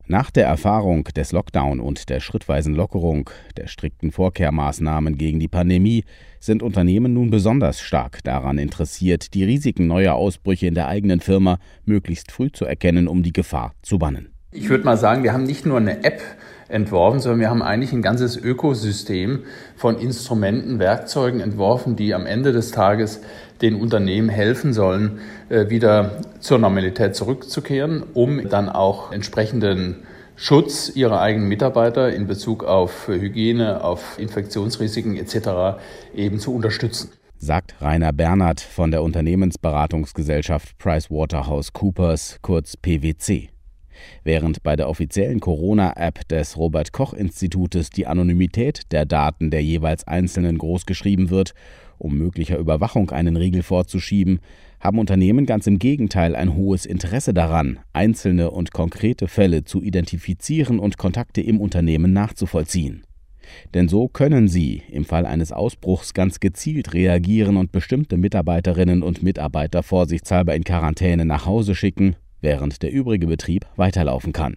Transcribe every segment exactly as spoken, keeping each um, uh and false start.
Nach der Erfahrung des Lockdown und der schrittweisen Lockerung der strikten Vorkehrmaßnahmen gegen die Pandemie sind Unternehmen nun besonders stark daran interessiert, die Risiken neuer Ausbrüche in der eigenen Firma möglichst früh zu erkennen, um die Gefahr zu bannen. Ich würde mal sagen, wir haben nicht nur eine App entworfen, sondern wir haben eigentlich ein ganzes Ökosystem von Instrumenten, Werkzeugen entworfen, die am Ende des Tages den Unternehmen helfen sollen, wieder zur Normalität zurückzukehren, um dann auch entsprechenden Schutz ihrer eigenen Mitarbeiter in Bezug auf Hygiene, auf Infektionsrisiken et cetera eben zu unterstützen. Sagt Rainer Bernhard von der Unternehmensberatungsgesellschaft PricewaterhouseCoopers, kurz P W C. Während bei der offiziellen Corona-App des Robert-Koch-Institutes die Anonymität der Daten der jeweils Einzelnen großgeschrieben wird, um möglicher Überwachung einen Riegel vorzuschieben, haben Unternehmen ganz im Gegenteil ein hohes Interesse daran, einzelne und konkrete Fälle zu identifizieren und Kontakte im Unternehmen nachzuvollziehen. Denn so können sie im Fall eines Ausbruchs ganz gezielt reagieren und bestimmte Mitarbeiterinnen und Mitarbeiter vorsichtshalber in Quarantäne nach Hause schicken, während der übrige Betrieb weiterlaufen kann.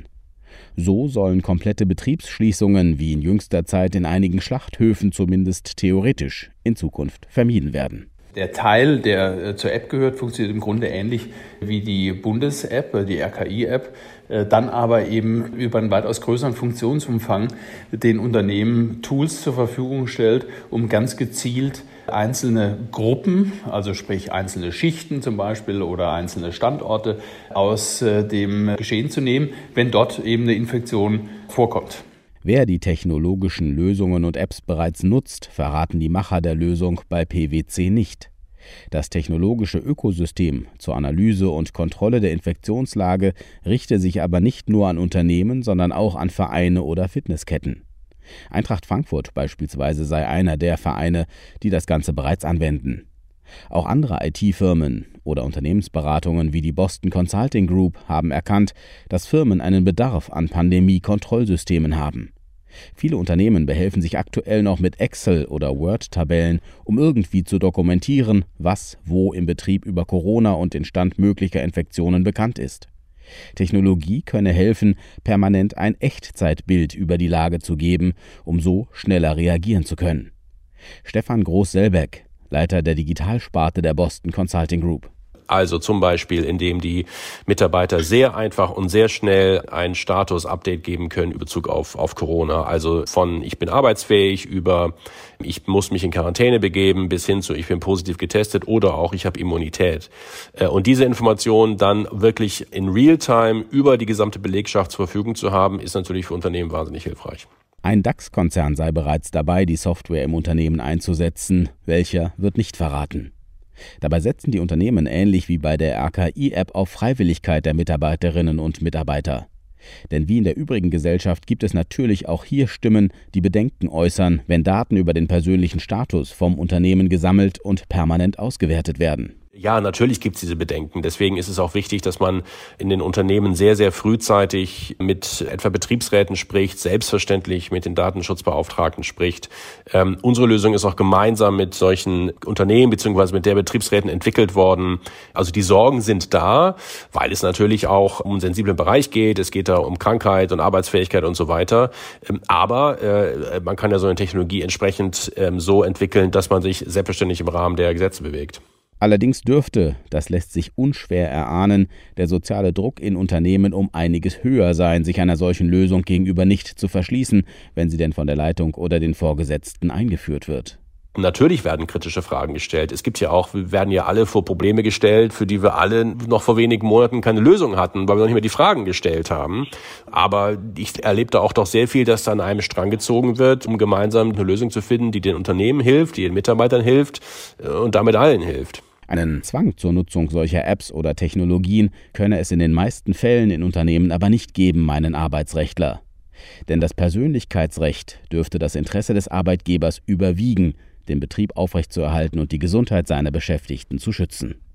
So sollen komplette Betriebsschließungen, wie in jüngster Zeit in einigen Schlachthöfen zumindest theoretisch, in Zukunft vermieden werden. Der Teil, der zur App gehört, funktioniert im Grunde ähnlich wie die Bundes-App, die R K I-App, dann aber eben über einen weitaus größeren Funktionsumfang den Unternehmen Tools zur Verfügung stellt, um ganz gezielt einzelne Gruppen, also sprich einzelne Schichten zum Beispiel oder einzelne Standorte aus dem Geschehen zu nehmen, wenn dort eben eine Infektion vorkommt. Wer die technologischen Lösungen und Apps bereits nutzt, verraten die Macher der Lösung bei P W C nicht. Das technologische Ökosystem zur Analyse und Kontrolle der Infektionslage richte sich aber nicht nur an Unternehmen, sondern auch an Vereine oder Fitnessketten. Eintracht Frankfurt beispielsweise sei einer der Vereine, die das Ganze bereits anwenden. Auch andere I T-Firmen oder Unternehmensberatungen wie die Boston Consulting Group haben erkannt, dass Firmen einen Bedarf an Pandemie-Kontrollsystemen haben. Viele Unternehmen behelfen sich aktuell noch mit Excel- oder Word-Tabellen, um irgendwie zu dokumentieren, was wo im Betrieb über Corona und den Stand möglicher Infektionen bekannt ist. Technologie könne helfen, permanent ein Echtzeitbild über die Lage zu geben, um so schneller reagieren zu können. Stefan Groß-Selbeck, Leiter der Digitalsparte der Boston Consulting Group. Also zum Beispiel, indem die Mitarbeiter sehr einfach und sehr schnell ein Status-Update geben können in Bezug auf, auf Corona. Also von ich bin arbeitsfähig über ich muss mich in Quarantäne begeben bis hin zu ich bin positiv getestet oder auch ich habe Immunität. Und diese Informationen dann wirklich in Realtime über die gesamte Belegschaft zur Verfügung zu haben, ist natürlich für Unternehmen wahnsinnig hilfreich. Ein DAX-Konzern sei bereits dabei, die Software im Unternehmen einzusetzen. Welcher wird nicht verraten. Dabei setzen die Unternehmen ähnlich wie bei der R K I-App auf Freiwilligkeit der Mitarbeiterinnen und Mitarbeiter. Denn wie in der übrigen Gesellschaft gibt es natürlich auch hier Stimmen, die Bedenken äußern, wenn Daten über den persönlichen Status vom Unternehmen gesammelt und permanent ausgewertet werden. Ja, natürlich gibt es diese Bedenken. Deswegen ist es auch wichtig, dass man in den Unternehmen sehr, sehr frühzeitig mit etwa Betriebsräten spricht, selbstverständlich mit den Datenschutzbeauftragten spricht. Ähm, unsere Lösung ist auch gemeinsam mit solchen Unternehmen bzw. mit der Betriebsräten entwickelt worden. Also die Sorgen sind da, weil es natürlich auch um einen sensiblen Bereich geht. Es geht da um Krankheit und Arbeitsfähigkeit und so weiter. Ähm, aber äh, man kann ja so eine Technologie entsprechend ähm, so entwickeln, dass man sich selbstverständlich im Rahmen der Gesetze bewegt. Allerdings dürfte, das lässt sich unschwer erahnen, der soziale Druck in Unternehmen um einiges höher sein, sich einer solchen Lösung gegenüber nicht zu verschließen, wenn sie denn von der Leitung oder den Vorgesetzten eingeführt wird. Natürlich werden kritische Fragen gestellt. Es gibt ja auch, wir werden ja alle vor Probleme gestellt, für die wir alle noch vor wenigen Monaten keine Lösung hatten, weil wir noch nicht mehr die Fragen gestellt haben. Aber ich erlebe da auch doch sehr viel, dass da an einem Strang gezogen wird, um gemeinsam eine Lösung zu finden, die den Unternehmen hilft, die den Mitarbeitern hilft und damit allen hilft. Einen Zwang zur Nutzung solcher Apps oder Technologien könne es in den meisten Fällen in Unternehmen aber nicht geben, meinen Arbeitsrechtler. Denn das Persönlichkeitsrecht dürfte das Interesse des Arbeitgebers überwiegen, den Betrieb aufrechtzuerhalten und die Gesundheit seiner Beschäftigten zu schützen.